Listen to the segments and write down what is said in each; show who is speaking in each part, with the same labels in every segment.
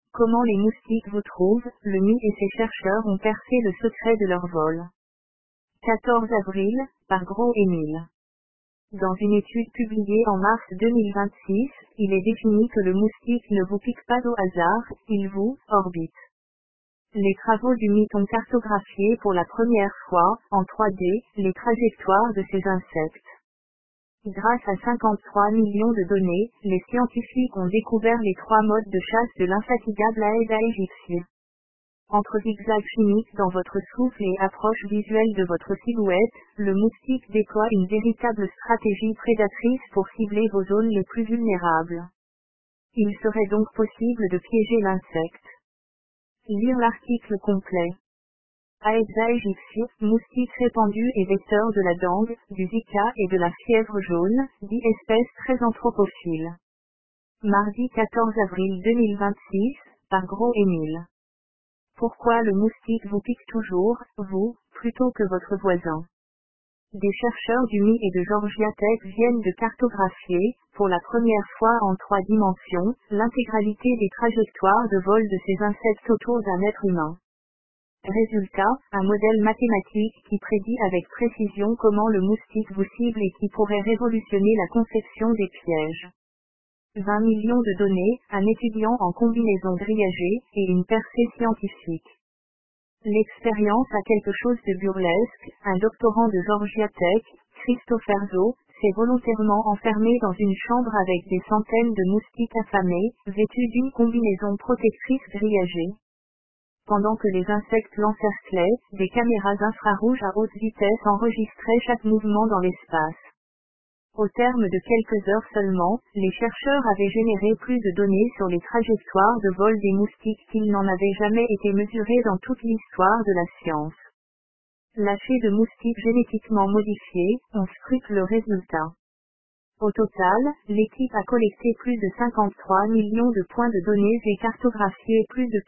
Speaker 1: Comment les moustiques vous trouvent, le MI et ses chercheurs ont percé le secret de leur vol. 14 avril, par Gros-Émile. Dans une étude publiée en mars 2026, il est défini que le moustique ne vous pique pas au hasard, il vous orbite. Les travaux du MI ont cartographié pour la première fois, en 3D, les trajectoires de ces insectes. Grâce à 53 millions de données, les scientifiques ont découvert les 3 modes de chasse de l'infatigable Aedes aegypti. Entre zigzags chimiques dans votre souffle et approche visuelle de votre silhouette, le moustique déploie une véritable stratégie prédatrice pour cibler vos zones les plus vulnérables. Il serait donc possible de piéger l'insecte. Lire l'article complet. Aedes aegypti, moustique répandu et vecteur de la dengue, du Zika et de la fièvre jaune, 10 espèces très anthropophiles. Mardi 14 avril 2026, par Gros-Émile. Pourquoi le moustique vous pique toujours, vous, plutôt que votre voisin? Des chercheurs du MI et de Georgia Tech viennent de cartographier, pour la première fois en 3 dimensions, l'intégralité des trajectoires de vol de ces insectes autour d'un être humain. Résultat, un modèle mathématique qui prédit avec précision comment le moustique vous cible et qui pourrait révolutionner la conception des pièges. 20 millions de données, un étudiant en combinaison grillagée, et une percée scientifique. L'expérience a quelque chose de burlesque, un doctorant de Georgia Tech, Christopher Zo, s'est volontairement enfermé dans une chambre avec des centaines de moustiques affamés, vêtus d'une combinaison protectrice grillagée. Pendant que les insectes l'encerclaient, des caméras infrarouges à haute vitesse enregistraient chaque mouvement dans l'espace. Au terme de quelques heures seulement, les chercheurs avaient généré plus de données sur les trajectoires de vol des moustiques qu'ils n'en avaient jamais été mesurées dans toute l'histoire de la science. Lâchés de moustiques génétiquement modifiés, on scrute le résultat. Au total, l'équipe a collecté plus de 53 millions de points de données et cartographié plus de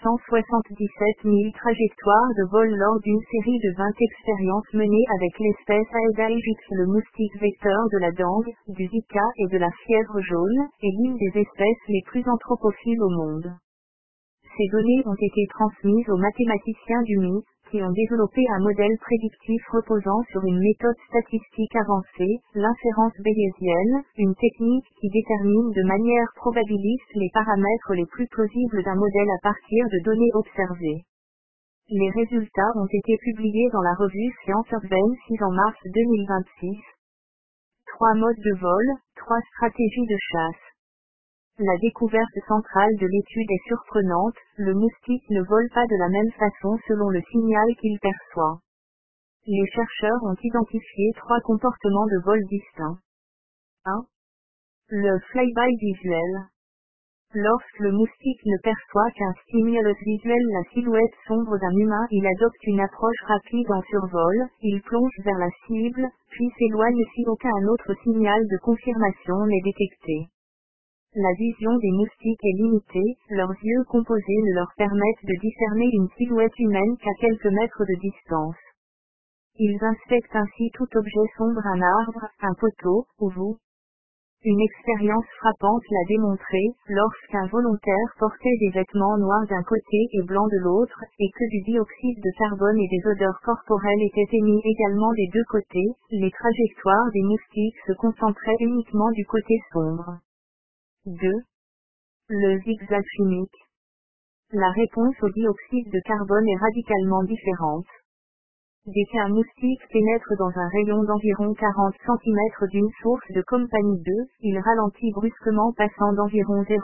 Speaker 1: 477 000 trajectoires de vol lors d'une série de 20 expériences menées avec l'espèce Aedes aegypti, le moustique vecteur de la dengue, du Zika et de la fièvre jaune, et l'une des espèces les plus anthropophiles au monde. Ces données ont été transmises aux mathématiciens du MI, qui ont développé un modèle prédictif reposant sur une méthode statistique avancée, l'inférence bayésienne, une technique qui détermine de manière probabiliste les paramètres les plus plausibles d'un modèle à partir de données observées. Les résultats ont été publiés dans la revue Science Advances en mars 2026. 3 modes de vol, 3 stratégies de chasse. La découverte centrale de l'étude est surprenante, le moustique ne vole pas de la même façon selon le signal qu'il perçoit. Les chercheurs ont identifié 3 comportements de vol distincts. 1. Le flyby visuel. Lorsque le moustique ne perçoit qu'un stimulus visuel, la silhouette sombre d'un humain, il adopte une approche rapide en survol, il plonge vers la cible, puis s'éloigne si aucun autre signal de confirmation n'est détecté. La vision des moustiques est limitée, leurs yeux composés ne leur permettent de discerner une silhouette humaine qu'à quelques mètres de distance. Ils inspectent ainsi tout objet sombre, un arbre, un poteau, ou vous. Une expérience frappante l'a démontré, lorsqu'un volontaire portait des vêtements noirs d'un côté et blancs de l'autre, et que du dioxyde de carbone et des odeurs corporelles étaient émis également des deux côtés, les trajectoires des moustiques se concentraient uniquement du côté sombre. 2. Le zigzag chimique. La réponse au dioxyde de carbone est radicalement différente. Dès qu'un moustique pénètre dans un rayon d'environ 40 cm d'une source de compagnie 2, il ralentit brusquement passant d'environ 0,7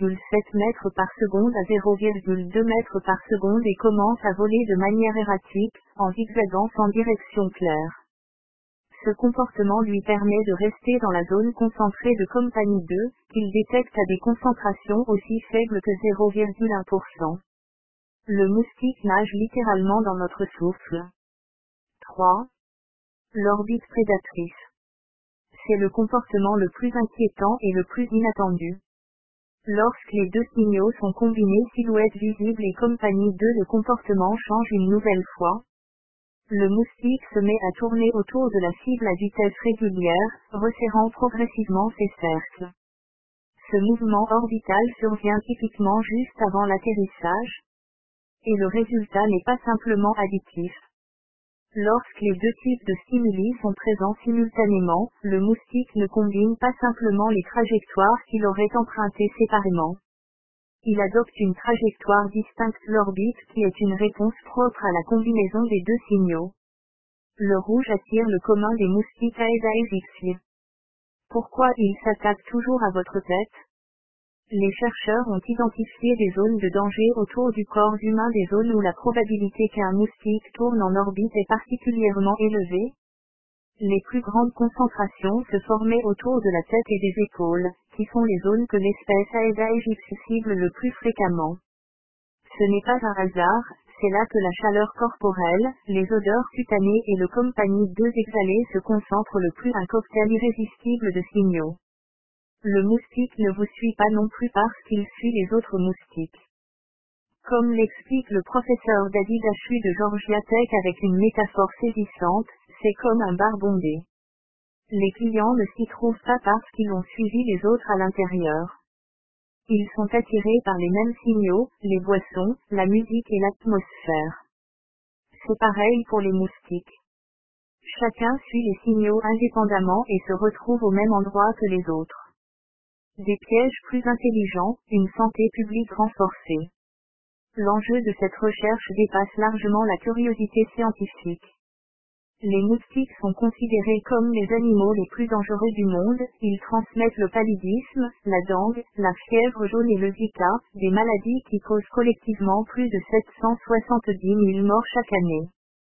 Speaker 1: m par seconde à 0,2 m par seconde et commence à voler de manière erratique, en zigzagant sans direction claire. Ce comportement lui permet de rester dans la zone concentrée de compagnie 2, qu'il détecte à des concentrations aussi faibles que 0,1%. Le moustique nage littéralement dans notre souffle. 3. L'orbite prédatrice. C'est le comportement le plus inquiétant et le plus inattendu. Lorsque les deux signaux sont combinés, silhouette visible et compagnie 2, le comportement change une nouvelle fois. Le moustique se met à tourner autour de la cible à vitesse régulière, resserrant progressivement ses cercles. Ce mouvement orbital survient typiquement juste avant l'atterrissage, et le résultat n'est pas simplement additif. Lorsque les deux types de stimuli sont présents simultanément, le moustique ne combine pas simplement les trajectoires qu'il aurait empruntées séparément. Il adopte une trajectoire distincte, l'orbite, qui est une réponse propre à la combinaison des deux signaux. Le rouge attire le commun des moustiques Aedes aegypti. Pourquoi ils s'attaquent toujours à votre tête? Les chercheurs ont identifié des zones de danger autour du corps humain, des zones où la probabilité qu'un moustique tourne en orbite est particulièrement élevée. Les plus grandes concentrations se formaient autour de la tête et des épaules, qui sont les zones que l'espèce Aedes aegypti cible le plus fréquemment. Ce n'est pas un hasard, c'est là que la chaleur corporelle, les odeurs cutanées et le compagnie 2 exhalé se concentrent le plus, un cocktail irrésistible de signaux. Le moustique ne vous suit pas non plus parce qu'il suit les autres moustiques. Comme l'explique le professeur David Achu de Georgia Tech avec une métaphore saisissante, c'est comme un bar bondé. Les clients ne s'y trouvent pas parce qu'ils ont suivi les autres à l'intérieur. Ils sont attirés par les mêmes signaux, les boissons, la musique et l'atmosphère. C'est pareil pour les moustiques. Chacun suit les signaux indépendamment et se retrouve au même endroit que les autres. Des pièges plus intelligents, une santé publique renforcée. L'enjeu de cette recherche dépasse largement la curiosité scientifique. Les moustiques sont considérés comme les animaux les plus dangereux du monde, ils transmettent le paludisme, la dengue, la fièvre jaune et le Zika, des maladies qui causent collectivement plus de 770 000 morts chaque année.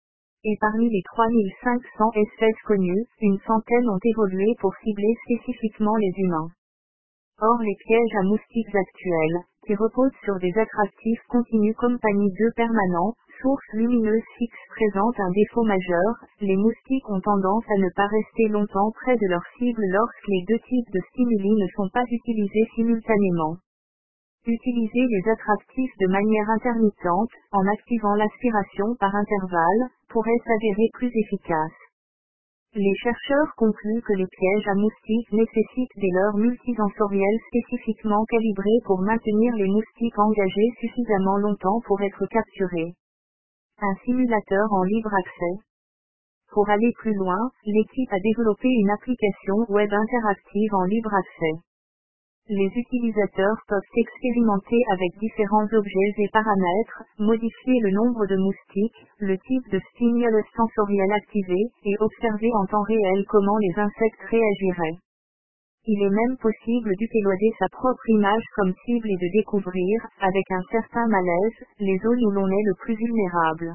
Speaker 1: Et parmi les 3500 espèces connues, une centaine ont évolué pour cibler spécifiquement les humains. Or les pièges à moustiques actuels, qui reposent sur des attractifs continus compagnie 2 permanents, sources lumineuses fixes présentent un défaut majeur, les moustiques ont tendance à ne pas rester longtemps près de leur cible lorsque les deux types de stimuli ne sont pas utilisés simultanément. Utiliser les attractifs de manière intermittente, en activant l'aspiration par intervalle, pourrait s'avérer plus efficace. Les chercheurs concluent que les pièges à moustiques nécessitent des leurres multisensorielles spécifiquement calibrées pour maintenir les moustiques engagés suffisamment longtemps pour être capturés. Un simulateur en libre accès. Pour aller plus loin, l'équipe a développé une application web interactive en libre accès. Les utilisateurs peuvent expérimenter avec différents objets et paramètres, modifier le nombre de moustiques, le type de stimulus sensoriel activé, et observer en temps réel comment les insectes réagiraient. Il est même possible d'utiliser sa propre image comme cible et de découvrir, avec un certain malaise, les zones où l'on est le plus vulnérable.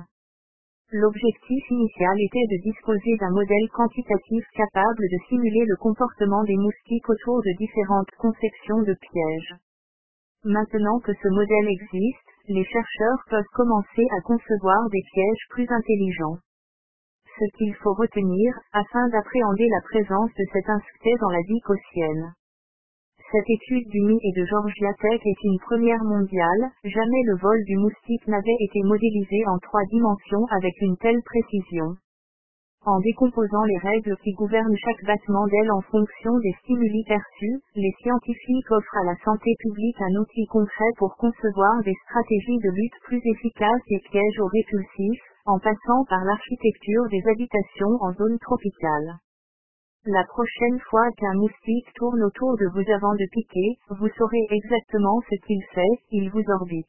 Speaker 1: L'objectif initial était de disposer d'un modèle quantitatif capable de simuler le comportement des moustiques autour de différentes conceptions de pièges. Maintenant que ce modèle existe, les chercheurs peuvent commencer à concevoir des pièges plus intelligents. Ce qu'il faut retenir, afin d'appréhender la présence de cet insecte dans la vie quotidienne. Cette étude du MI et de Georgia Tech est une première mondiale, jamais le vol du moustique n'avait été modélisé en 3 dimensions avec une telle précision. En décomposant les règles qui gouvernent chaque battement d'aile en fonction des stimuli perçus, les scientifiques offrent à la santé publique un outil concret pour concevoir des stratégies de lutte plus efficaces des pièges aux répulsifs, en passant par l'architecture des habitations en zone tropicale. La prochaine fois qu'un moustique tourne autour de vous avant de piquer, vous saurez exactement ce qu'il fait, il vous orbite.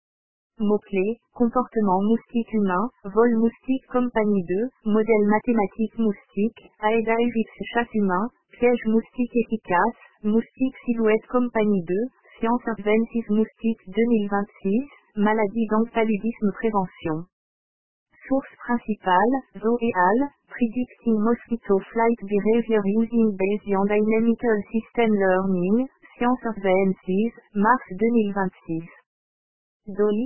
Speaker 1: Mots-clés, comportement moustique humain, vol moustique compagnie 2, modèle mathématique moustique, Aedes aegypti chat humain, piège moustique efficace, moustique silhouette compagnie 2, Science Advances moustique 2026, maladie donc paludisme prévention. Source principale, Zoe et al., Predicting Mosquito Flight Behavior Using Bayesian Dynamical System Learning, Science Advances, mars 2026. DOI,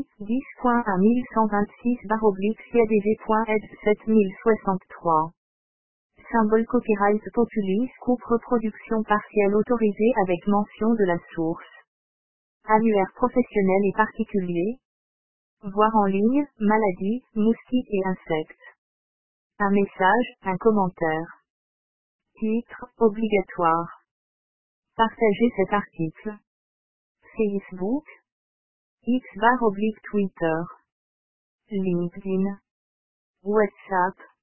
Speaker 1: 10.1126/CADV.ed 7063. Symbole copyright Populus coupe reproduction partielle autorisée avec mention de la source. Annuaire professionnel et particulier. Voir en ligne, maladies, moustiques et insectes. Un message, un commentaire. Titre, obligatoire. Partagez cet article. Facebook, x/Twitter, LinkedIn, WhatsApp.